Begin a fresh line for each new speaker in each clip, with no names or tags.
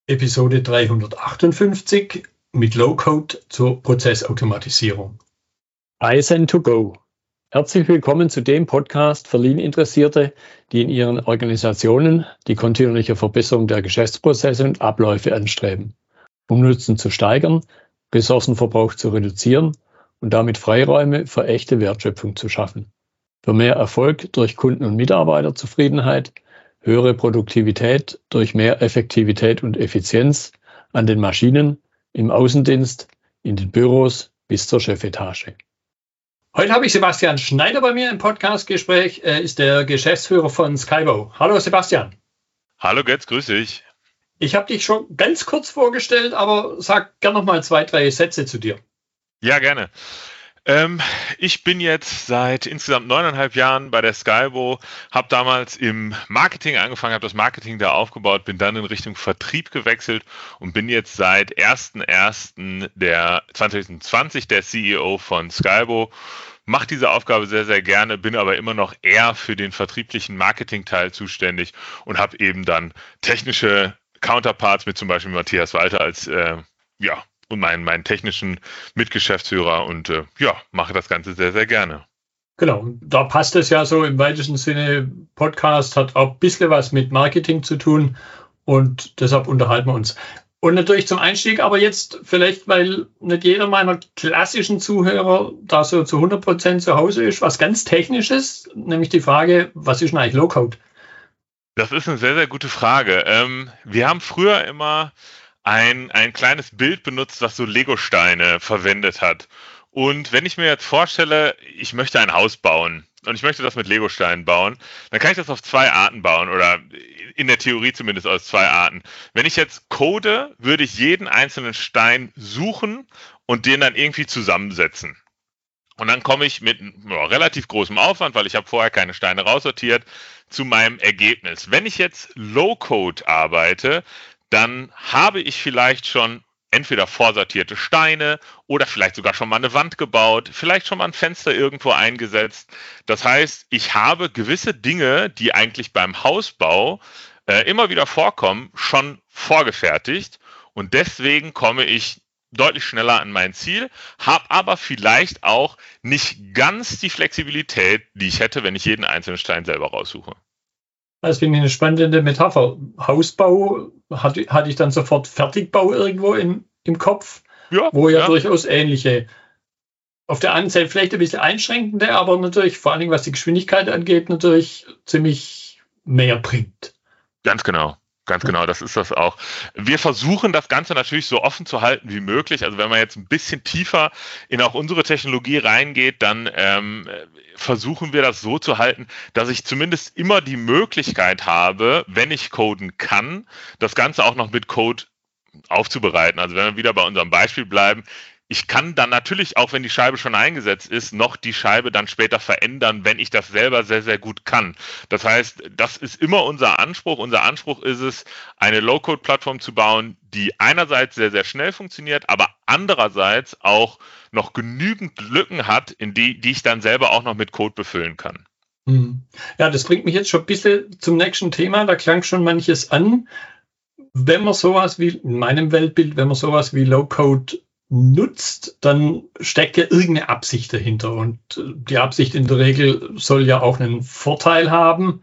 Episode 358 mit Low-Code zur Prozessautomatisierung.
Kaizen2Go. Herzlich willkommen zu dem Podcast für Lean-Interessierte, die in ihren Organisationen die kontinuierliche Verbesserung der Geschäftsprozesse und Abläufe anstreben, um Nutzen zu steigern, Ressourcenverbrauch zu reduzieren und damit Freiräume für echte Wertschöpfung zu schaffen. Für mehr Erfolg durch Kunden- und Mitarbeiterzufriedenheit, höhere Produktivität durch mehr Effektivität und Effizienz an den Maschinen, im Außendienst, in den Büros bis zur Chefetage.
Heute habe ich Sebastian Schneider bei mir im Podcastgespräch. Er ist der Geschäftsführer von Skybo. Hallo Sebastian.
Hallo Götz, grüß dich.
Ich habe dich schon ganz kurz vorgestellt, aber sag gerne noch mal 2-3 Sätze zu dir.
Ja, gerne. Ich bin jetzt seit insgesamt 9,5 Jahren bei der Skybo, habe damals im Marketing angefangen, habe das Marketing da aufgebaut, bin dann in Richtung Vertrieb gewechselt und bin jetzt seit 1.1.2020 der CEO von Skybo. Mache diese Aufgabe sehr, sehr gerne, bin aber immer noch eher für den vertrieblichen Marketing-Teil zuständig und habe eben dann technische Counterparts mit zum Beispiel Matthias Walter als und meinen technischen Mitgeschäftsführer und mache das Ganze sehr, sehr gerne.
Genau, da passt es ja so im weitesten Sinne. Podcast hat auch ein bisschen was mit Marketing zu tun und deshalb unterhalten wir uns. Und natürlich zum Einstieg, aber jetzt vielleicht, weil nicht jeder meiner klassischen Zuhörer da so zu 100% zu Hause ist, was ganz Technisches, nämlich die Frage, was ist denn eigentlich Low-Code?
Das ist eine sehr, sehr gute Frage. Wir haben früher immer ein kleines Bild benutzt, was so Lego-Steine verwendet hat. Und wenn ich mir jetzt vorstelle, ich möchte ein Haus bauen und ich möchte das mit Lego-Steinen bauen, dann kann ich das auf 2 Arten bauen oder in der Theorie zumindest aus 2 Arten. Wenn ich jetzt code, würde ich jeden einzelnen Stein suchen und den dann irgendwie zusammensetzen. Und dann komme ich mit relativ großem Aufwand, weil ich habe vorher keine Steine raussortiert, zu meinem Ergebnis. Wenn ich jetzt Low-Code arbeite, dann habe ich vielleicht schon entweder vorsortierte Steine oder vielleicht sogar schon mal eine Wand gebaut, vielleicht schon mal ein Fenster irgendwo eingesetzt. Das heißt, ich habe gewisse Dinge, die eigentlich beim Hausbau immer wieder vorkommen, schon vorgefertigt und deswegen komme ich deutlich schneller an mein Ziel, habe aber vielleicht auch nicht ganz die Flexibilität, die ich hätte, wenn ich jeden einzelnen Stein selber raussuche.
Das finde ich eine spannende Metapher. Hausbau hatte ich dann sofort Fertigbau irgendwo im Kopf, wo ja durchaus ähnliche, auf der einen Seite vielleicht ein bisschen einschränkende, aber natürlich vor allen Dingen, was die Geschwindigkeit angeht, natürlich ziemlich mehr bringt.
Ganz genau, das ist das auch. Wir versuchen das Ganze natürlich so offen zu halten wie möglich. Also wenn man jetzt ein bisschen tiefer in auch unsere Technologie reingeht, dann versuchen wir das so zu halten, dass ich zumindest immer die Möglichkeit habe, wenn ich coden kann, das Ganze auch noch mit Code aufzubereiten. Also wenn wir wieder bei unserem Beispiel bleiben, ich kann dann natürlich, auch wenn die Scheibe schon eingesetzt ist, noch die Scheibe dann später verändern, wenn ich das selber sehr, sehr gut kann. Das heißt, das ist immer unser Anspruch. Unser Anspruch ist es, eine Low-Code-Plattform zu bauen, die einerseits sehr, sehr schnell funktioniert, aber andererseits auch noch genügend Lücken hat, in die ich dann selber auch noch mit Code befüllen kann.
Ja, das bringt mich jetzt schon ein bisschen zum nächsten Thema. Da klang schon manches an. Wenn man sowas wie, in meinem Weltbild, wenn man sowas wie Low-Code nutzt, dann steckt ja irgendeine Absicht dahinter. Und die Absicht in der Regel soll ja auch einen Vorteil haben.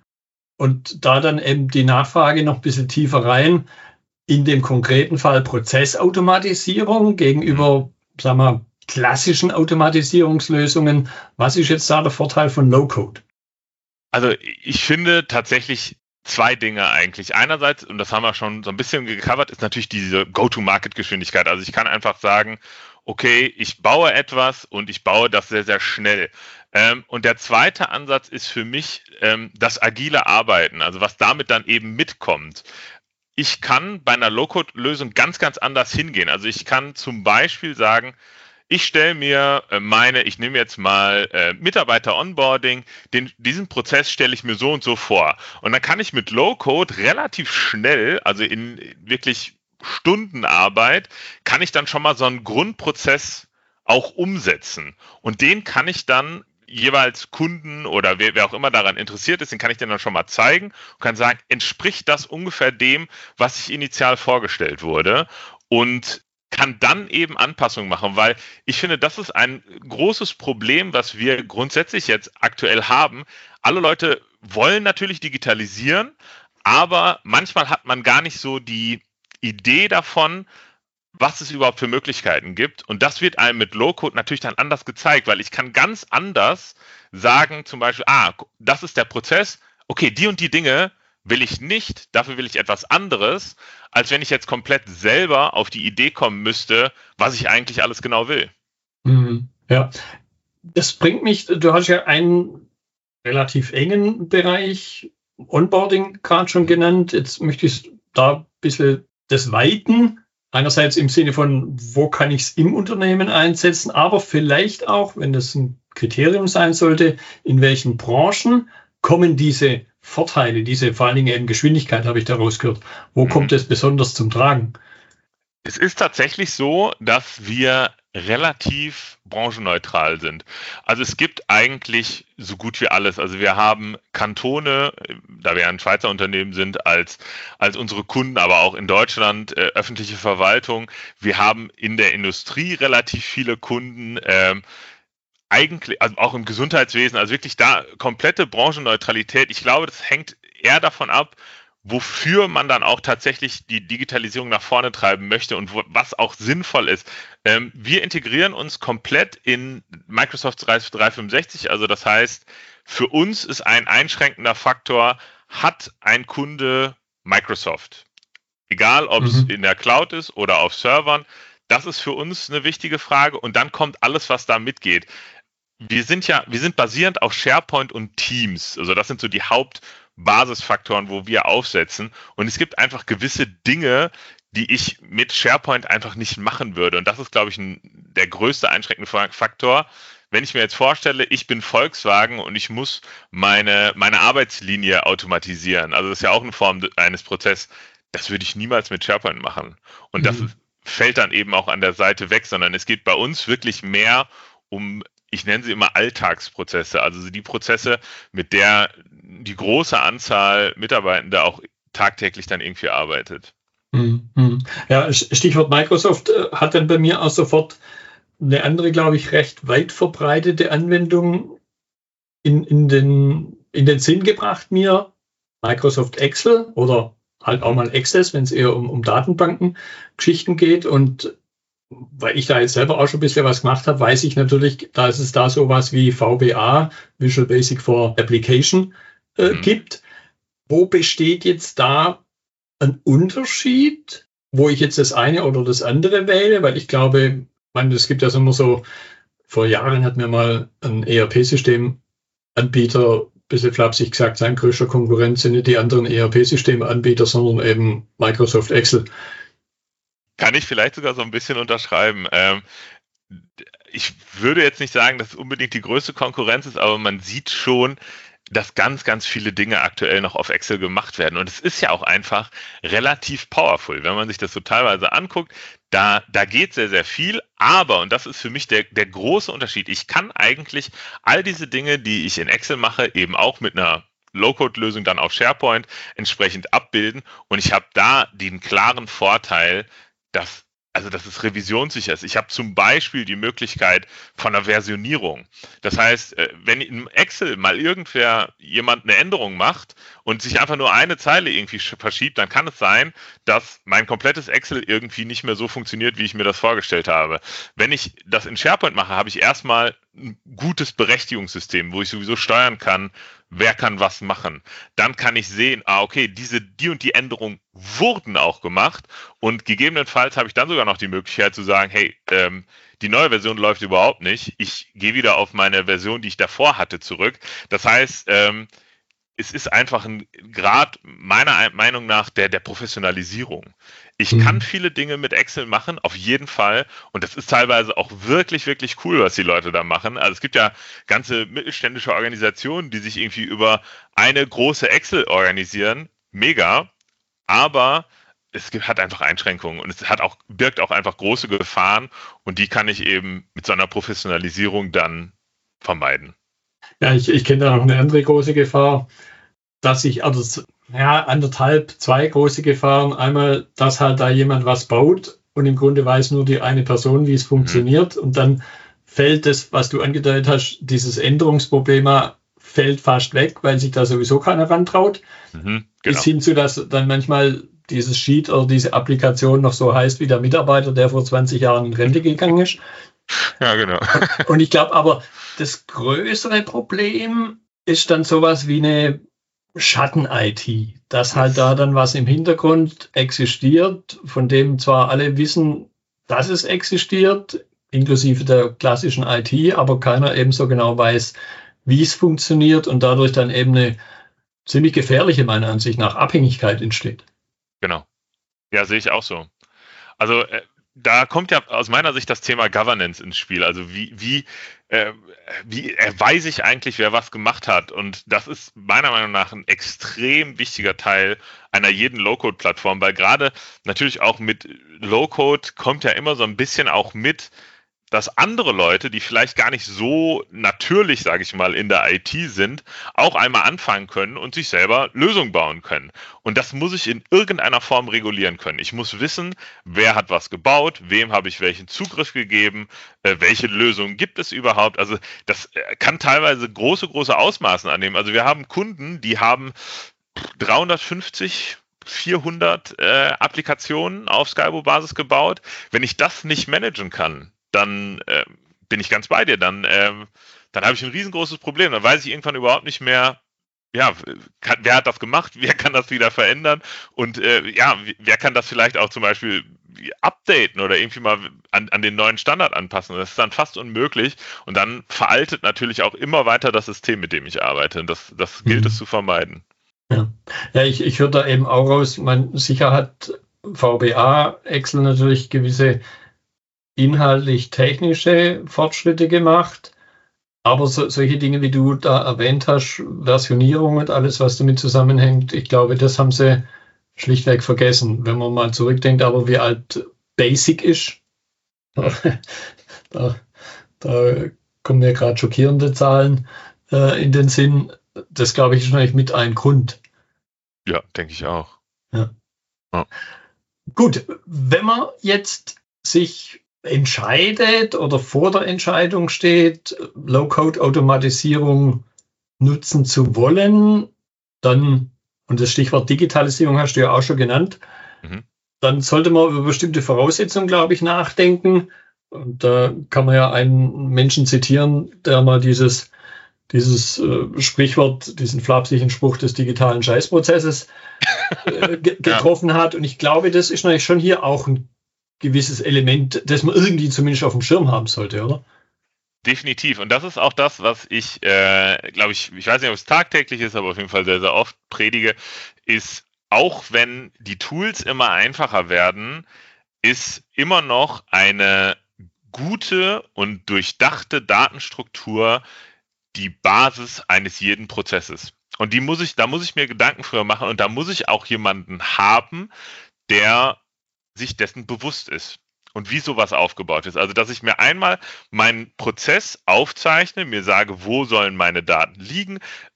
Und da dann eben die Nachfrage noch ein bisschen tiefer rein, in dem konkreten Fall Prozessautomatisierung gegenüber, sagen wir, klassischen Automatisierungslösungen. Was ist jetzt da der Vorteil von Low-Code?
Also ich finde tatsächlich 2 Dinge eigentlich. Einerseits, und das haben wir schon so ein bisschen gecovert, ist natürlich diese Go-to-Market-Geschwindigkeit. Also ich kann einfach sagen, okay, ich baue etwas und ich baue das sehr, sehr schnell. Und der zweite Ansatz ist für mich das agile Arbeiten, also was damit dann eben mitkommt. Ich kann bei einer Low-Code-Lösung ganz, ganz anders hingehen. Also ich kann zum Beispiel sagen, ich stelle mir ich nehme jetzt mal Mitarbeiter-Onboarding, diesen Prozess stelle ich mir so und so vor. Und dann kann ich mit Low-Code relativ schnell, also in wirklich Stundenarbeit, kann ich dann schon mal so einen Grundprozess auch umsetzen. Und den kann ich dann jeweils Kunden oder wer auch immer daran interessiert ist, den kann ich dann schon mal zeigen und kann sagen, entspricht das ungefähr dem, was ich initial vorgestellt wurde, und kann dann eben Anpassungen machen, weil ich finde, das ist ein großes Problem, was wir grundsätzlich jetzt aktuell haben. Alle Leute wollen natürlich digitalisieren, aber manchmal hat man gar nicht so die Idee davon, was es überhaupt für Möglichkeiten gibt. Und das wird einem mit Low-Code natürlich dann anders gezeigt, weil ich kann ganz anders sagen, zum Beispiel, das ist der Prozess, okay, die und die Dinge will ich nicht, dafür will ich etwas anderes, als wenn ich jetzt komplett selber auf die Idee kommen müsste, was ich eigentlich alles genau will.
Ja, das bringt mich, du hast ja einen relativ engen Bereich Onboarding gerade schon genannt. Jetzt möchte ich da ein bisschen das weiten. Einerseits im Sinne von, wo kann ich es im Unternehmen einsetzen, aber vielleicht auch, wenn das ein Kriterium sein sollte, in welchen Branchen kommen diese Vorteile, diese vor allen Dingen eben Geschwindigkeit, habe ich daraus gehört. Wo kommt es besonders zum Tragen?
Es ist tatsächlich so, dass wir relativ branchenneutral sind. Also es gibt eigentlich so gut wie alles. Also wir haben Kantone, da wir ein Schweizer Unternehmen sind, als unsere Kunden, aber auch in Deutschland öffentliche Verwaltung. Wir haben in der Industrie relativ viele Kunden, eigentlich, also auch im Gesundheitswesen, also wirklich da komplette Branchenneutralität. Ich glaube, das hängt eher davon ab, wofür man dann auch tatsächlich die Digitalisierung nach vorne treiben möchte und was auch sinnvoll ist. Wir integrieren uns komplett in Microsoft 365, also das heißt, für uns ist ein einschränkender Faktor, hat ein Kunde Microsoft? Egal, ob es in der Cloud ist oder auf Servern, das ist für uns eine wichtige Frage, und dann kommt alles, was da mitgeht. Wir sind basierend auf SharePoint und Teams, also das sind so die Hauptbasisfaktoren, wo wir aufsetzen, und es gibt einfach gewisse Dinge, die ich mit SharePoint einfach nicht machen würde, und das ist, glaube ich, der größte einschränkende Faktor. Wenn ich mir jetzt vorstelle, ich bin Volkswagen und ich muss meine Arbeitslinie automatisieren, also das ist ja auch eine Form eines Prozesses, das würde ich niemals mit SharePoint machen, und das fällt dann eben auch an der Seite weg, sondern es geht bei uns wirklich mehr um, ich nenne sie immer Alltagsprozesse, also die Prozesse, mit der die große Anzahl Mitarbeitender auch tagtäglich dann irgendwie arbeitet.
Ja, Stichwort Microsoft hat dann bei mir auch sofort eine andere, glaube ich, recht weit verbreitete Anwendung in den Sinn gebracht mir. Microsoft Excel oder halt auch mal Access, wenn es eher um Datenbanken-Geschichten geht, und weil ich da jetzt selber auch schon ein bisschen was gemacht habe, weiß ich natürlich, dass es da sowas wie VBA, Visual Basic for Application, gibt. Wo besteht jetzt da ein Unterschied, wo ich jetzt das eine oder das andere wähle? Weil ich glaube, es gibt ja immer so, vor Jahren hat mir mal ein ERP-Systemanbieter ein bisschen flapsig gesagt, sein größter Konkurrent sind nicht die anderen ERP-Systemanbieter, sondern eben Microsoft Excel.
Kann ich vielleicht sogar so ein bisschen unterschreiben. Ich würde jetzt nicht sagen, dass es unbedingt die größte Konkurrenz ist, aber man sieht schon, dass ganz, ganz viele Dinge aktuell noch auf Excel gemacht werden. Und es ist ja auch einfach relativ powerful, wenn man sich das so teilweise anguckt. Da geht sehr, sehr viel, aber, und das ist für mich der große Unterschied, ich kann eigentlich all diese Dinge, die ich in Excel mache, eben auch mit einer Low-Code-Lösung dann auf SharePoint entsprechend abbilden. Und ich habe da den klaren Vorteil, dass es revisionssicher ist. Ich habe zum Beispiel die Möglichkeit von einer Versionierung. Das heißt, wenn in Excel mal jemand eine Änderung macht und sich einfach nur eine Zeile irgendwie verschiebt, dann kann es sein, dass mein komplettes Excel irgendwie nicht mehr so funktioniert, wie ich mir das vorgestellt habe. Wenn ich das in SharePoint mache, habe ich erstmal ein gutes Berechtigungssystem, wo ich sowieso steuern kann, wer kann was machen. Dann kann ich sehen, okay, die und die Änderungen wurden auch gemacht, und gegebenenfalls habe ich dann sogar noch die Möglichkeit zu sagen, hey, die neue Version läuft überhaupt nicht. Ich gehe wieder auf meine Version, die ich davor hatte, zurück. Das heißt, es ist einfach ein Grad meiner Meinung nach der Professionalisierung. Ich kann viele Dinge mit Excel machen, auf jeden Fall. Und das ist teilweise auch wirklich, wirklich cool, was die Leute da machen. Also es gibt ja ganze mittelständische Organisationen, die sich irgendwie über eine große Excel organisieren. Mega. Aber es hat einfach Einschränkungen, und es birgt auch einfach große Gefahren, und die kann ich eben mit so einer Professionalisierung dann vermeiden.
Ja, ich kenne da noch eine andere große Gefahr, dass ich, also ja, zwei große Gefahren. Einmal, dass halt da jemand was baut und im Grunde weiß nur die eine Person, wie es funktioniert. Und dann fällt das, was du angedeutet hast, dieses Änderungsproblem fällt fast weg, weil sich da sowieso keiner rantraut.
Genau.
Bis hin zu, dass dann manchmal dieses Sheet oder diese Applikation noch so heißt wie der Mitarbeiter, der vor 20 Jahren in Rente gegangen ist.
Ja, genau.
Und ich glaube aber, das größere Problem ist dann sowas wie eine Schatten-IT, dass halt da dann was im Hintergrund existiert, von dem zwar alle wissen, dass es existiert, inklusive der klassischen IT, aber keiner eben so genau weiß, wie es funktioniert und dadurch dann eben eine ziemlich gefährliche, meiner Ansicht nach, Abhängigkeit entsteht.
Genau. Ja, sehe ich auch so. Also da kommt ja aus meiner Sicht das Thema Governance ins Spiel. Also wie weiß ich eigentlich, wer was gemacht hat? Und das ist meiner Meinung nach ein extrem wichtiger Teil einer jeden Low-Code-Plattform, weil gerade natürlich auch mit Low-Code kommt ja immer so ein bisschen auch mit, dass andere Leute, die vielleicht gar nicht so natürlich, sage ich mal, in der IT sind, auch einmal anfangen können und sich selber Lösungen bauen können. Und das muss ich in irgendeiner Form regulieren können. Ich muss wissen, wer hat was gebaut, wem habe ich welchen Zugriff gegeben, welche Lösungen gibt es überhaupt. Also das kann teilweise große Ausmaßen annehmen. Also wir haben Kunden, die haben 350 400 Applikationen auf Skybo-Basis gebaut. Wenn ich das nicht managen kann, dann bin ich ganz bei dir. Dann habe ich ein riesengroßes Problem. Dann weiß ich irgendwann überhaupt nicht mehr, ja, wer hat das gemacht, wer kann das wieder verändern und wer kann das vielleicht auch zum Beispiel updaten oder irgendwie mal an den neuen Standard anpassen. Das ist dann fast unmöglich und dann veraltet natürlich auch immer weiter das System, mit dem ich arbeite. Das gilt es zu vermeiden.
Ja, ich höre da eben auch raus, sicher hat VBA, Excel natürlich gewisse inhaltlich-technische Fortschritte gemacht, aber solche Dinge, wie du da erwähnt hast, Versionierung und alles, was damit zusammenhängt, ich glaube, das haben sie schlichtweg vergessen. Wenn man mal zurückdenkt, aber wie alt Basic ist, da kommen mir gerade schockierende Zahlen in den Sinn. Das, glaube ich, ist wahrscheinlich mit ein Grund.
Ja, denke ich auch.
Ja. Gut, wenn man jetzt sich entscheidet oder vor der Entscheidung steht, Low-Code-Automatisierung nutzen zu wollen, dann, und das Stichwort Digitalisierung hast du ja auch schon genannt, dann sollte man über bestimmte Voraussetzungen, glaube ich, nachdenken. Und da kann man ja einen Menschen zitieren, der mal dieses Sprichwort, diesen flapsigen Spruch des digitalen Scheißprozesses getroffen hat. Und ich glaube, das ist natürlich schon hier auch ein gewisses Element, das man irgendwie zumindest auf dem Schirm haben sollte, oder?
Definitiv. Und das ist auch das, was ich, glaube ich weiß nicht, ob es tagtäglich ist, aber auf jeden Fall sehr, sehr oft predige, ist, auch wenn die Tools immer einfacher werden, ist immer noch eine gute und durchdachte Datenstruktur die Basis eines jeden Prozesses. Und da muss ich mir Gedanken früher machen und da muss ich auch jemanden haben, der sich dessen bewusst ist und wie sowas aufgebaut ist. Also, dass ich mir einmal meinen Prozess aufzeichne, mir sage, wo sollen meine Daten liegen,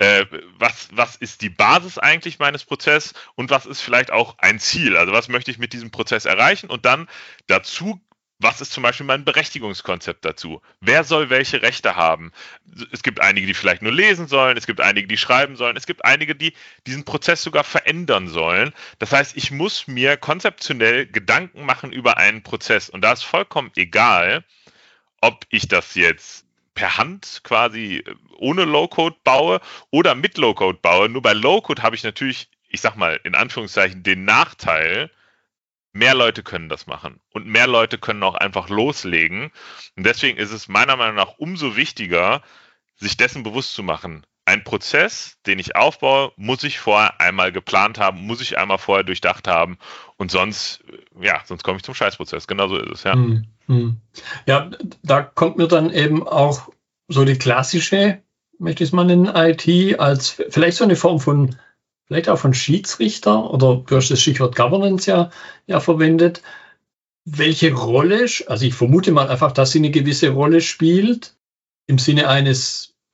was ist die Basis eigentlich meines Prozesses und was ist vielleicht auch ein Ziel, also was möchte ich mit diesem Prozess erreichen und dann dazu, was ist zum Beispiel mein Berechtigungskonzept dazu? Wer soll welche Rechte haben? Es gibt einige, die vielleicht nur lesen sollen, es gibt einige, die schreiben sollen, es gibt einige, die diesen Prozess sogar verändern sollen. Das heißt, ich muss mir konzeptionell Gedanken machen über einen Prozess. Und da ist vollkommen egal, ob ich das jetzt per Hand quasi ohne Low-Code baue oder mit Low-Code baue. Nur bei Low-Code habe ich natürlich, ich sag mal in Anführungszeichen, den Nachteil, mehr Leute können das machen und mehr Leute können auch einfach loslegen. Und deswegen ist es meiner Meinung nach umso wichtiger, sich dessen bewusst zu machen. Ein Prozess, den ich aufbaue, muss ich vorher einmal geplant haben, muss ich einmal vorher durchdacht haben und sonst komme ich zum Scheißprozess. Genau so ist es, ja.
Ja, da kommt mir dann eben auch so die klassische, möchte ich es mal nennen, IT als vielleicht so eine Form von vielleicht auch von Schiedsrichter, oder du hast das Stichwort Governance ja verwendet. Welche Rolle, also ich vermute mal einfach, dass sie eine gewisse Rolle spielt, im Sinne eines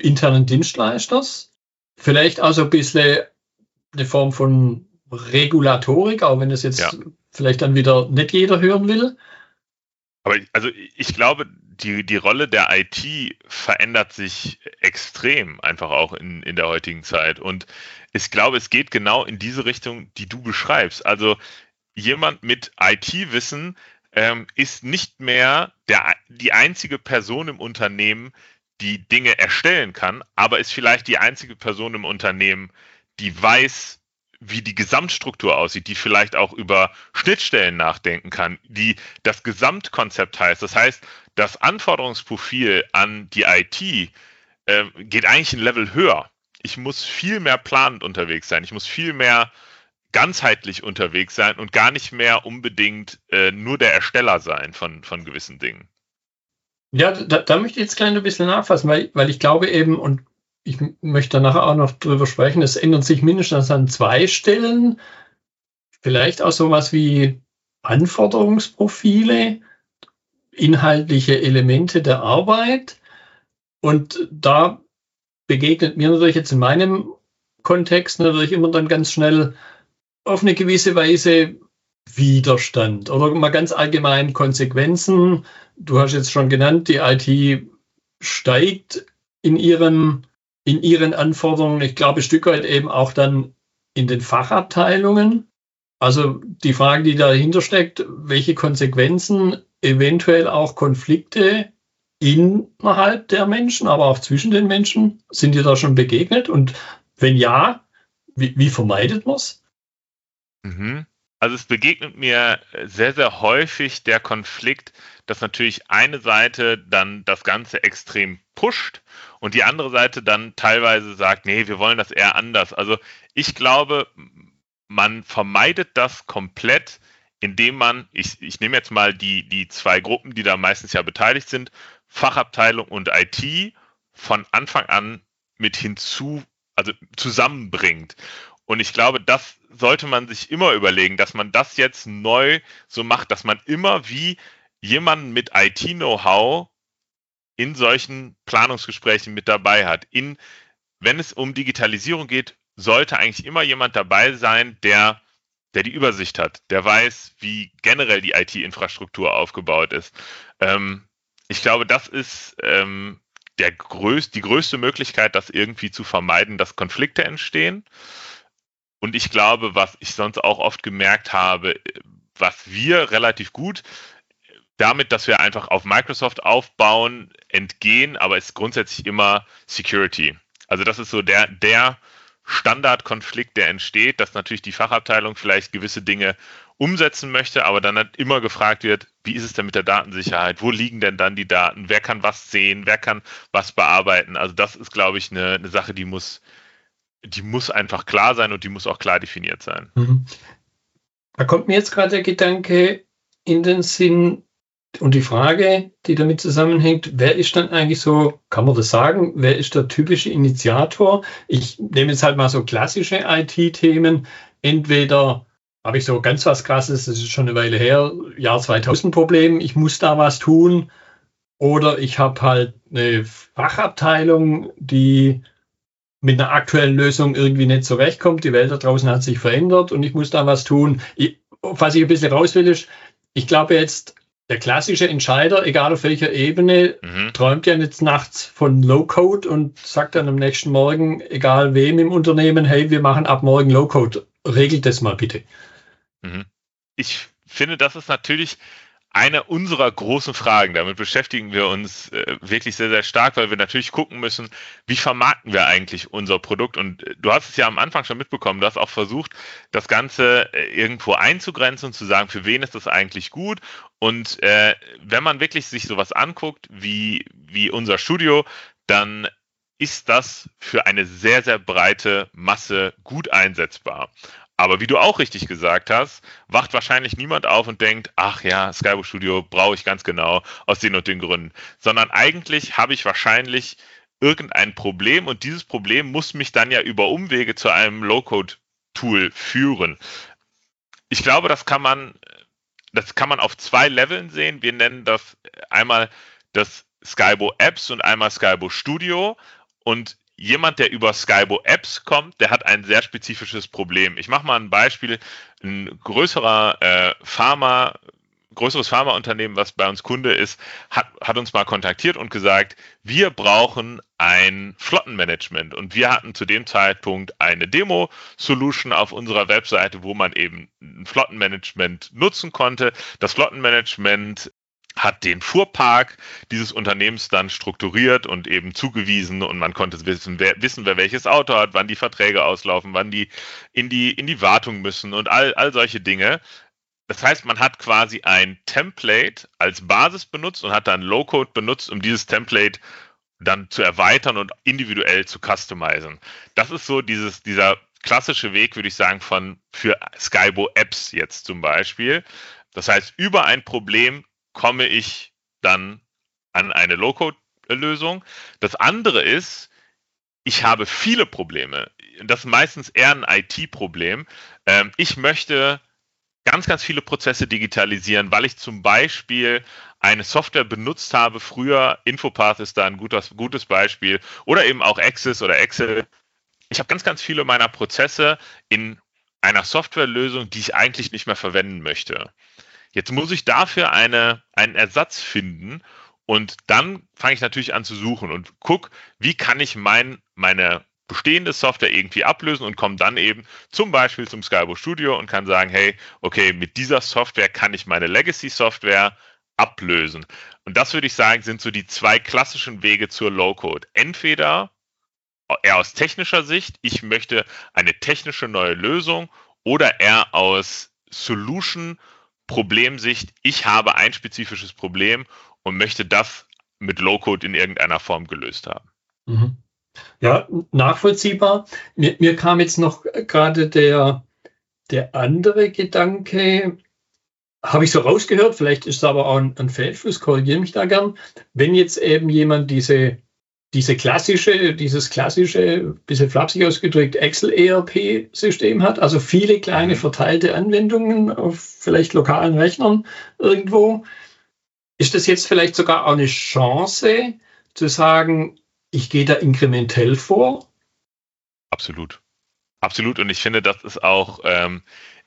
internen Dienstleisters. Vielleicht auch so ein bisschen eine Form von Regulatorik, auch wenn es jetzt vielleicht dann wieder nicht jeder hören will.
Aber also ich glaube, die Rolle der IT verändert sich extrem einfach auch in der heutigen Zeit. Und ich glaube, es geht genau in diese Richtung, die du beschreibst. Also jemand mit IT-Wissen ist nicht mehr die einzige Person im Unternehmen, die Dinge erstellen kann, aber ist vielleicht die einzige Person im Unternehmen, die weiß, wie die Gesamtstruktur aussieht, die vielleicht auch über Schnittstellen nachdenken kann, die das Gesamtkonzept heißt. Das heißt, das Anforderungsprofil an die IT geht eigentlich ein Level höher. Ich muss viel mehr planend unterwegs sein. Ich muss viel mehr ganzheitlich unterwegs sein und gar nicht mehr unbedingt nur der Ersteller sein von gewissen Dingen.
Ja, da möchte ich jetzt gleich ein bisschen nachfassen, weil ich glaube eben, und ich möchte nachher auch noch drüber sprechen, es ändert sich mindestens an 2 Stellen. Vielleicht auch sowas wie Anforderungsprofile, inhaltliche Elemente der Arbeit. Und da begegnet mir natürlich jetzt in meinem Kontext natürlich immer dann ganz schnell auf eine gewisse Weise Widerstand oder mal ganz allgemein Konsequenzen. Du hast jetzt schon genannt, die IT steigt in ihren Anforderungen. Ich glaube, ein Stück weit eben auch dann in den Fachabteilungen. Also die Frage, die dahinter steckt, welche Konsequenzen, eventuell auch Konflikte innerhalb der Menschen, aber auch zwischen den Menschen, sind dir da schon begegnet? Und wenn ja, wie vermeidet man es?
Also es begegnet mir sehr, sehr häufig der Konflikt, dass natürlich eine Seite dann das Ganze extrem pusht und die andere Seite dann teilweise sagt, nee, wir wollen das eher anders. Also ich glaube, man vermeidet das komplett, indem man, ich nehme jetzt mal die 2 Gruppen, die da meistens ja beteiligt sind, Fachabteilung und IT, von Anfang an mit also zusammenbringt. Und ich glaube, das sollte man sich immer überlegen, dass man das jetzt neu so macht, dass man immer wie jemanden mit IT-Know-how in solchen Planungsgesprächen mit dabei hat. Wenn es um Digitalisierung geht, sollte eigentlich immer jemand dabei sein, der die Übersicht hat, der weiß, wie generell die IT-Infrastruktur aufgebaut ist. Ich glaube, das ist die größte Möglichkeit, das irgendwie zu vermeiden, dass Konflikte entstehen. Und ich glaube, was ich sonst auch oft gemerkt habe, was wir relativ gut damit, dass wir einfach auf Microsoft aufbauen, entgehen, aber es ist grundsätzlich immer Security. Also das ist so der Standardkonflikt, der entsteht, dass natürlich die Fachabteilung vielleicht gewisse Dinge umsetzen möchte, aber dann halt immer gefragt wird, wie ist es denn mit der Datensicherheit? Wo liegen denn dann die Daten? Wer kann was sehen? Wer kann was bearbeiten? Also das ist, glaube ich, eine Sache, die muss einfach klar sein und die muss auch klar definiert sein.
Da kommt mir jetzt gerade der Gedanke in den Sinn und die Frage, die damit zusammenhängt, wer ist dann eigentlich so, kann man das sagen, wer ist der typische Initiator? Ich nehme jetzt halt mal so klassische IT-Themen. Entweder habe ich so ganz was Krasses, das ist schon eine Weile her, Jahr 2000 Problem, ich muss da was tun. Oder ich habe halt eine Fachabteilung, die mit einer aktuellen Lösung irgendwie nicht zurechtkommt. Die Welt da draußen hat sich verändert und ich muss da was tun. Was ich ein bisschen raus will, ist, ich glaube jetzt, der klassische Entscheider, egal auf welcher Ebene, träumt ja nicht nachts von Low-Code und sagt dann am nächsten Morgen, egal wem im Unternehmen, hey, wir machen ab morgen Low-Code. Regelt das mal bitte.
Ich finde, das ist natürlich eine unserer großen Fragen. Damit beschäftigen wir uns wirklich sehr, sehr stark, weil wir natürlich gucken müssen, wie vermarkten wir eigentlich unser Produkt. Und du hast es ja am Anfang schon mitbekommen, du hast auch versucht, das Ganze irgendwo einzugrenzen und zu sagen, für wen ist das eigentlich gut. Und wenn man wirklich sich sowas anguckt, wie unser Studio, dann ist das für eine sehr, sehr breite Masse gut einsetzbar. Aber wie du auch richtig gesagt hast, wacht wahrscheinlich niemand auf und denkt, ach ja, Skybo Studio brauche ich ganz genau aus den und den Gründen. Sondern eigentlich habe ich wahrscheinlich irgendein Problem und dieses Problem muss mich dann ja über Umwege zu einem Low-Code-Tool führen. Ich glaube, das kann man auf 2 Leveln sehen. Wir nennen das einmal das Skybo Apps und einmal Skybo Studio. Und jemand, der über Skybo Apps kommt, der hat ein sehr spezifisches Problem. Ich mache mal ein Beispiel. Ein größeres Pharmaunternehmen, was bei uns Kunde ist, hat uns mal kontaktiert und gesagt, wir brauchen ein Flottenmanagement. Und wir hatten zu dem Zeitpunkt eine Demo-Solution auf unserer Webseite, wo man eben ein Flottenmanagement nutzen konnte. Das Flottenmanagement hat den Fuhrpark dieses Unternehmens dann strukturiert und eben zugewiesen, und man konnte wissen, wer welches Auto hat, wann die Verträge auslaufen, wann die in die Wartung müssen und all solche Dinge. Das heißt, man hat quasi ein Template als Basis benutzt und hat dann Low-Code benutzt, um dieses Template dann zu erweitern und individuell zu customizen. Das ist so dieser klassische Weg, würde ich sagen, für Skybo Apps jetzt zum Beispiel. Das heißt, über ein Problem komme ich dann an eine Low-Code-Lösung. Das andere ist, ich habe viele Probleme. Das ist meistens eher ein IT-Problem. Ich möchte ganz, ganz viele Prozesse digitalisieren, weil ich zum Beispiel eine Software benutzt habe. Früher, Infopath ist da ein gutes Beispiel, oder eben auch Access oder Excel. Ich habe ganz, ganz viele meiner Prozesse in einer Softwarelösung, die ich eigentlich nicht mehr verwenden möchte. Jetzt muss ich dafür einen Ersatz finden, und dann fange ich natürlich an zu suchen und gucke, wie kann ich meine bestehende Software irgendwie ablösen, und komme dann eben zum Beispiel zum Skybo Studio und kann sagen, hey, okay, mit dieser Software kann ich meine Legacy-Software ablösen. Und das, würde ich sagen, sind so die zwei klassischen Wege zur Low-Code. Entweder eher aus technischer Sicht, ich möchte eine technische neue Lösung, oder eher aus Solution-Problemsicht, ich habe ein spezifisches Problem und möchte das mit Low-Code in irgendeiner Form gelöst haben.
Mhm. Ja, nachvollziehbar. Mir kam jetzt noch gerade der andere Gedanke, habe ich so rausgehört, vielleicht ist es aber auch ein Fehlschluss, korrigiere mich da gern. Wenn jetzt eben jemand dieses klassische, bisschen flapsig ausgedrückt, Excel-ERP-System hat, also viele kleine verteilte Anwendungen auf vielleicht lokalen Rechnern irgendwo, ist das jetzt vielleicht sogar auch eine Chance zu sagen, ich gehe da inkrementell vor?
Absolut. Absolut. Und ich finde, das ist ein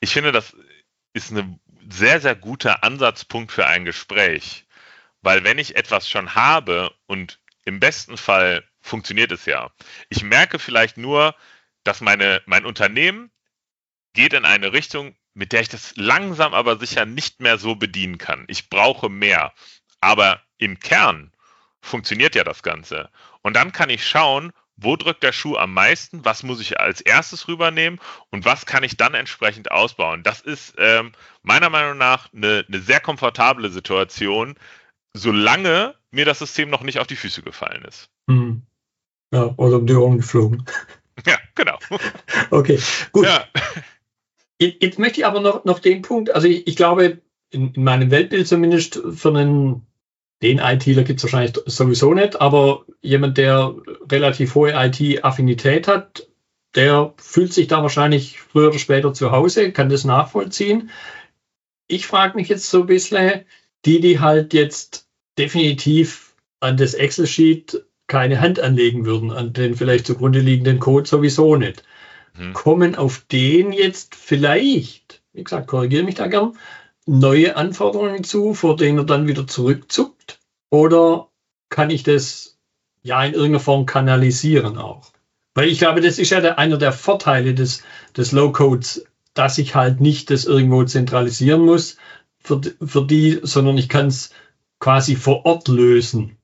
sehr, sehr guter Ansatzpunkt für ein Gespräch. Weil wenn ich etwas schon habe, und im besten Fall funktioniert es ja, ich merke vielleicht nur, dass mein Unternehmen geht in eine Richtung, mit der ich das langsam aber sicher nicht mehr so bedienen kann. Ich brauche mehr. Aber im Kern funktioniert ja das Ganze. Und dann kann ich schauen, wo drückt der Schuh am meisten, was muss ich als erstes rübernehmen und was kann ich dann entsprechend ausbauen. Das ist meiner Meinung nach eine sehr komfortable Situation, solange mir das System noch nicht auf die Füße gefallen ist.
Hm. Ja, oder um die Ohren geflogen.
Ja, genau.
Okay, gut.
Ja.
Jetzt möchte ich aber noch den Punkt, also ich glaube, in meinem Weltbild zumindest, für den ITler gibt es wahrscheinlich sowieso nicht, aber jemand, der relativ hohe IT-Affinität hat, der fühlt sich da wahrscheinlich früher oder später zu Hause, kann das nachvollziehen. Ich frage mich jetzt so ein bisschen, die halt jetzt definitiv an das Excel-Sheet keine Hand anlegen würden, an den vielleicht zugrunde liegenden Code sowieso nicht. Kommen auf den jetzt vielleicht, wie gesagt, korrigiere mich da gern, neue Anforderungen zu, vor denen er dann wieder zurückzuckt? Oder kann ich das ja in irgendeiner Form kanalisieren auch? Weil ich glaube, das ist ja einer der Vorteile des Low-Codes, dass ich halt nicht das irgendwo zentralisieren muss für die, sondern ich kann es quasi vor Ort lösen.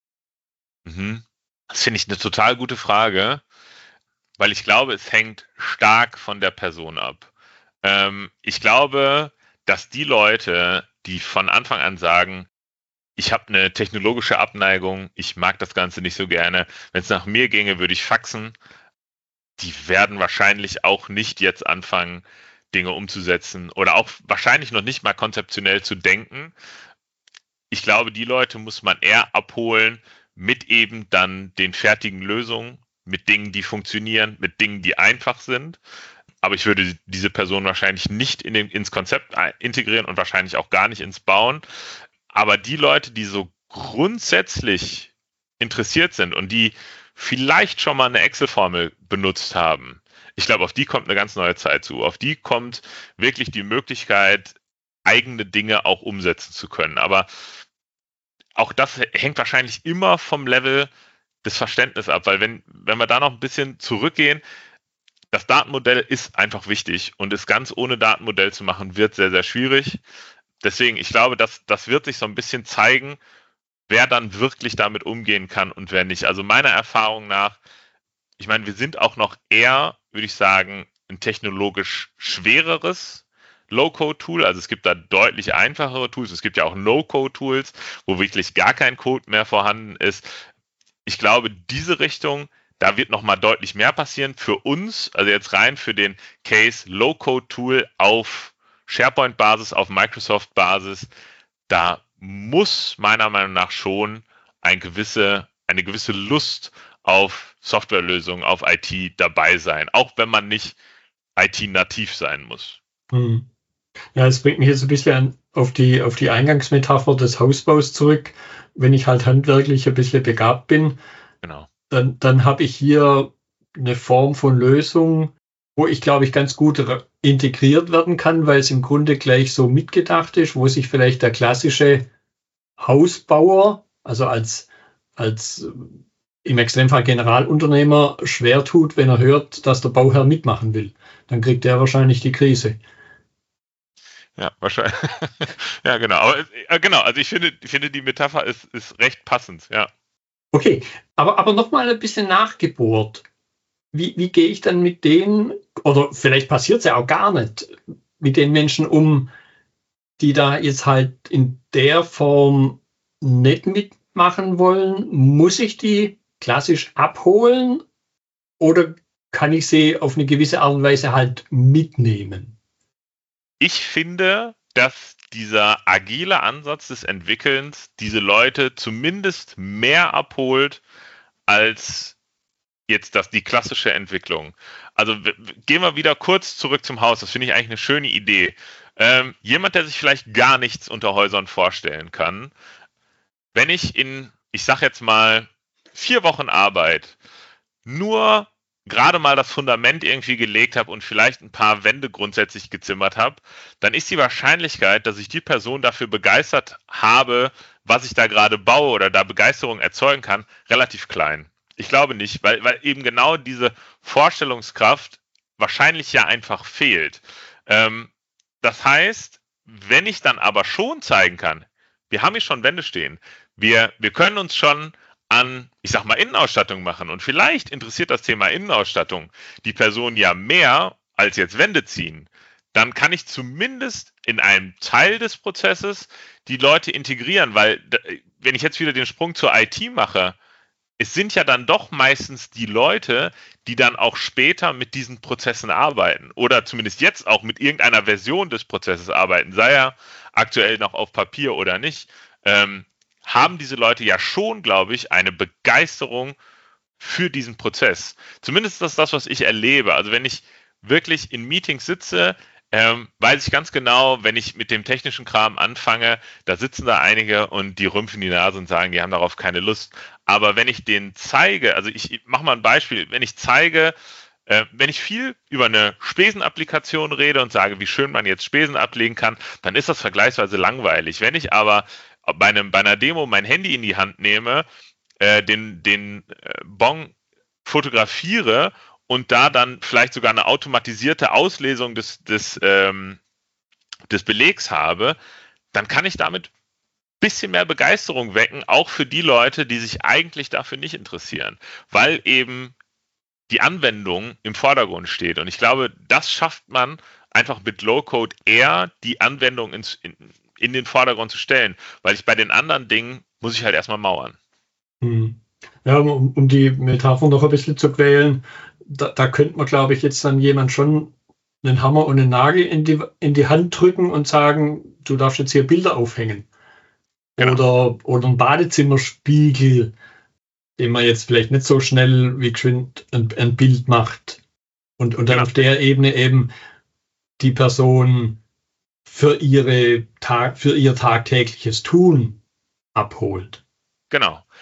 Das finde ich eine total gute Frage, weil ich glaube, es hängt stark von der Person ab. Ich glaube, dass die Leute, die von Anfang an sagen, ich habe eine technologische Abneigung, ich mag das Ganze nicht so gerne, wenn es nach mir ginge, würde ich faxen, die werden wahrscheinlich auch nicht jetzt anfangen, Dinge umzusetzen oder auch wahrscheinlich noch nicht mal konzeptionell zu denken. Ich glaube, die Leute muss man eher abholen mit eben dann den fertigen Lösungen, mit Dingen, die funktionieren, mit Dingen, die einfach sind. Aber ich würde diese Person wahrscheinlich nicht ins Konzept integrieren und wahrscheinlich auch gar nicht ins Bauen. Aber die Leute, die so grundsätzlich interessiert sind und die vielleicht schon mal eine Excel-Formel benutzt haben. Ich glaube, auf die kommt eine ganz neue Zeit zu. Auf die kommt wirklich die Möglichkeit, eigene Dinge auch umsetzen zu können. Aber auch das hängt wahrscheinlich immer vom Level des Verständnisses ab, weil wenn wir da noch ein bisschen zurückgehen, das Datenmodell ist einfach wichtig und es ganz ohne Datenmodell zu machen, wird sehr, sehr schwierig. Deswegen, ich glaube, das wird sich so ein bisschen zeigen, wer dann wirklich damit umgehen kann und wer nicht. Also meiner Erfahrung nach, ich meine, wir sind auch noch eher, würde ich sagen, ein technologisch schwereres Low-Code-Tool. Also es gibt da deutlich einfachere Tools. Es gibt ja auch No-Code-Tools, wo wirklich gar kein Code mehr vorhanden ist. Ich glaube, diese Richtung, da wird nochmal deutlich mehr passieren für uns, also jetzt rein für den Case Low-Code-Tool auf SharePoint-Basis, auf Microsoft-Basis. Da muss meiner Meinung nach schon eine gewisse Lust auf Softwarelösungen, auf IT dabei sein, auch wenn man nicht IT-nativ sein muss.
Ja, es bringt mich jetzt ein bisschen auf die Eingangsmetapher des Hausbaus zurück. Wenn ich halt handwerklich ein bisschen begabt bin,
genau,
dann habe ich hier eine Form von Lösung, wo ich, glaube ich, ganz gut integriert werden kann, weil es im Grunde gleich so mitgedacht ist, wo sich vielleicht der klassische Hausbauer, also als im Extremfall Generalunternehmer, schwer tut, wenn er hört, dass der Bauherr mitmachen will. Dann kriegt er wahrscheinlich die Krise.
Ja, wahrscheinlich. Ja, genau. Aber genau, also ich finde die Metapher ist recht passend, ja.
Okay, aber nochmal ein bisschen nachgebohrt. Wie gehe ich dann mit denen, oder vielleicht passiert es ja auch gar nicht, mit den Menschen um, die da jetzt halt in der Form nicht mitmachen wollen? Muss ich die klassisch abholen oder kann ich sie auf eine gewisse Art und Weise halt mitnehmen?
Ich finde, dass dieser agile Ansatz des Entwickelns diese Leute zumindest mehr abholt als jetzt die klassische Entwicklung. Also gehen wir wieder kurz zurück zum Haus. Das finde ich eigentlich eine schöne Idee. Jemand, der sich vielleicht gar nichts unter Häusern vorstellen kann, wenn ich sage jetzt mal, 4 Wochen Arbeit nur gerade mal das Fundament irgendwie gelegt habe und vielleicht ein paar Wände grundsätzlich gezimmert habe, dann ist die Wahrscheinlichkeit, dass ich die Person dafür begeistert habe, was ich da gerade baue oder da Begeisterung erzeugen kann, relativ klein. Ich glaube nicht, weil eben genau diese Vorstellungskraft wahrscheinlich ja einfach fehlt. Das heißt, wenn ich dann aber schon zeigen kann, wir haben hier schon Wände stehen, wir können uns schon an, ich sag mal, Innenausstattung machen und vielleicht interessiert das Thema Innenausstattung die Person ja mehr als jetzt Wände ziehen, dann kann ich zumindest in einem Teil des Prozesses die Leute integrieren, weil wenn ich jetzt wieder den Sprung zur IT mache, es sind ja dann doch meistens die Leute, die dann auch später mit diesen Prozessen arbeiten oder zumindest jetzt auch mit irgendeiner Version des Prozesses arbeiten, sei er aktuell noch auf Papier oder nicht, haben diese Leute ja schon, glaube ich, eine Begeisterung für diesen Prozess. Zumindest ist das, was ich erlebe. Also wenn ich wirklich in Meetings sitze, weiß ich ganz genau, wenn ich mit dem technischen Kram anfange, da sitzen da einige und die rümpfen die Nase und sagen, die haben darauf keine Lust. Aber wenn ich denen zeige, also ich mache mal ein Beispiel, wenn ich zeige, wenn ich viel über eine Spesenapplikation rede und sage, wie schön man jetzt Spesen ablegen kann, dann ist das vergleichsweise langweilig. Wenn ich aber bei einer Demo mein Handy in die Hand nehme, den Bon fotografiere und da dann vielleicht sogar eine automatisierte Auslesung des Belegs habe, dann kann ich damit ein bisschen mehr Begeisterung wecken, auch für die Leute, die sich eigentlich dafür nicht interessieren, weil eben die Anwendung im Vordergrund steht. Und ich glaube, das schafft man einfach mit Low-Code eher, die Anwendung in den Vordergrund zu stellen, weil ich bei den anderen Dingen muss ich halt erstmal mauern.
Ja, um die Metapher noch ein bisschen zu quälen, da könnte man, glaube ich, jetzt dann jemand schon einen Hammer und einen Nagel in die Hand drücken und sagen, du darfst jetzt hier Bilder aufhängen. Genau. Oder ein Badezimmerspiegel, den man jetzt vielleicht nicht so schnell wie geschwind ein Bild macht. Und dann auf der Ebene eben die Person für ihr tagtägliches Tun abholt.
Genau.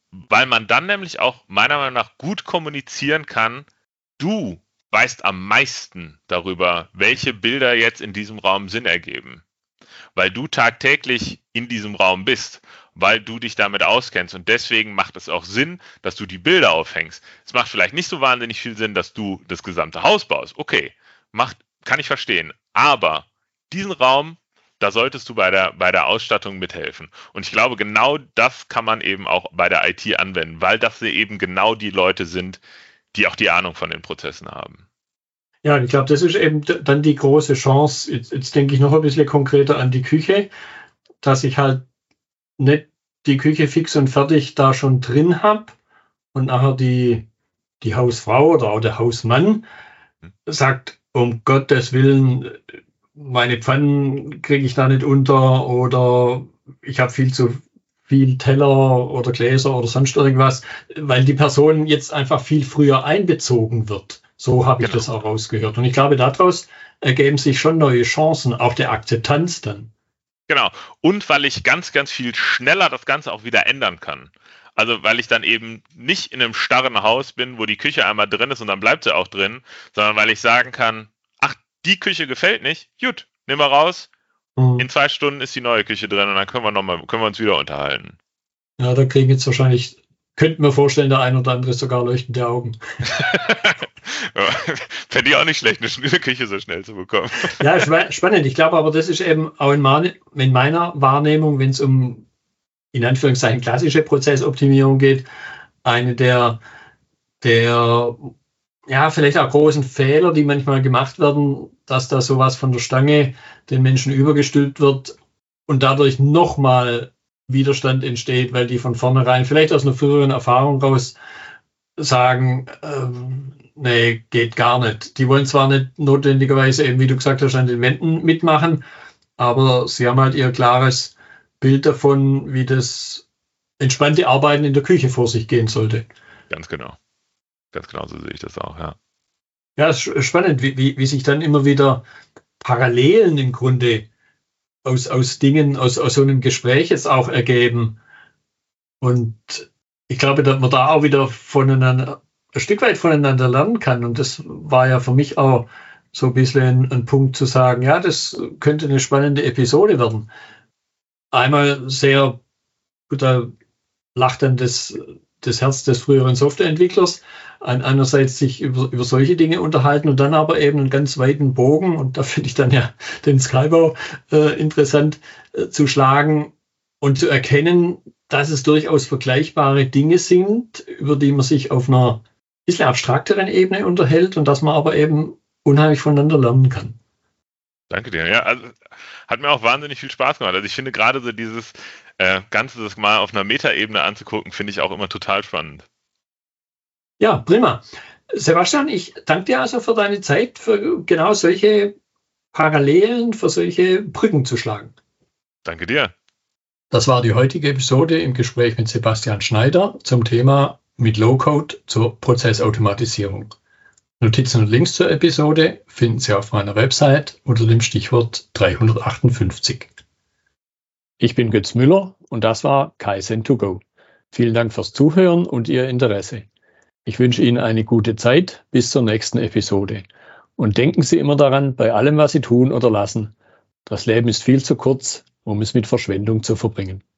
weil man dann nämlich auch meiner Meinung nach gut kommunizieren kann, du weißt am meisten darüber, welche Bilder jetzt in diesem Raum Sinn ergeben. Weil du tagtäglich in diesem Raum bist, weil du dich damit auskennst und deswegen macht es auch Sinn, dass du die Bilder aufhängst. Es macht vielleicht nicht so wahnsinnig viel Sinn, dass du das gesamte Haus baust. Okay, kann ich verstehen. Aber diesen Raum, da solltest du bei der Ausstattung mithelfen. Und ich glaube, genau das kann man eben auch bei der IT anwenden, weil das eben genau die Leute sind, die auch die Ahnung von den Prozessen haben.
Ja, ich glaube, das ist eben dann die große Chance. Jetzt denke ich noch ein bisschen konkreter an die Küche, dass ich halt nicht die Küche fix und fertig da schon drin habe und nachher die Hausfrau oder auch der Hausmann sagt, um Gottes Willen, meine Pfannen kriege ich da nicht unter oder ich habe viel zu viel Teller oder Gläser oder sonst irgendwas, weil die Person jetzt einfach viel früher einbezogen wird. So habe ich das auch rausgehört. Und ich glaube, daraus ergeben sich schon neue Chancen, auch der Akzeptanz dann.
Genau. Und weil ich ganz, ganz viel schneller das Ganze auch wieder ändern kann. Also weil ich dann eben nicht in einem starren Haus bin, wo die Küche einmal drin ist und dann bleibt sie auch drin, sondern weil ich sagen kann, ach, die Küche gefällt nicht, gut, nehmen wir raus. In 2 Stunden ist die neue Küche drin und dann können wir uns wieder unterhalten.
Ja, da kriegen jetzt wahrscheinlich, könnten wir vorstellen, der ein oder andere sogar leuchtende Augen.
Fände ich auch nicht schlecht, eine Küche so schnell zu bekommen.
Ja, spannend. Ich glaube aber, das ist eben auch in meiner Wahrnehmung, wenn es um, in Anführungszeichen, klassische Prozessoptimierung geht, eine der ja, vielleicht auch großen Fehler, die manchmal gemacht werden, dass da sowas von der Stange den Menschen übergestülpt wird und dadurch nochmal Widerstand entsteht, weil die von vornherein vielleicht aus einer früheren Erfahrung raus sagen, nee, geht gar nicht. Die wollen zwar nicht notwendigerweise eben, wie du gesagt hast, an den Wänden mitmachen, aber sie haben halt ihr klares Bild davon, wie das entspannte Arbeiten in der Küche vor sich gehen sollte.
Ganz genau. Ganz genau, so sehe ich das auch, ja.
Ja, es ist spannend, wie sich dann immer wieder Parallelen im Grunde aus Dingen, aus so einem Gespräch jetzt auch ergeben. Und ich glaube, dass man da auch wieder ein Stück weit voneinander lernen kann. Und das war ja für mich auch so ein bisschen ein Punkt zu sagen, ja, das könnte eine spannende Episode werden. Einmal sehr, da lacht dann das Herz des früheren Softwareentwicklers, einerseits sich über solche Dinge unterhalten und dann aber eben einen ganz weiten Bogen, und da finde ich dann ja den Skalbau interessant zu schlagen und zu erkennen, dass es durchaus vergleichbare Dinge sind, über die man sich auf einer bisschen abstrakteren Ebene unterhält und dass man aber eben unheimlich voneinander lernen kann.
Danke dir. Ja, also hat mir auch wahnsinnig viel Spaß gemacht. Also ich finde gerade so dieses Ganze, das mal auf einer Metaebene anzugucken, finde ich auch immer total spannend.
Ja, prima. Sebastian, ich danke dir also für deine Zeit, für genau solche Parallelen, für solche Brücken zu schlagen.
Danke dir.
Das war die heutige Episode im Gespräch mit Sebastian Schneider zum Thema mit Low-Code zur Prozessautomatisierung. Notizen und Links zur Episode finden Sie auf meiner Website unter dem Stichwort 358. Ich bin Götz Müller und das war Kaizen2Go. Vielen Dank fürs Zuhören und Ihr Interesse. Ich wünsche Ihnen eine gute Zeit bis zur nächsten Episode. Und denken Sie immer daran, bei allem, was Sie tun oder lassen, das Leben ist viel zu kurz, um es mit Verschwendung zu verbringen.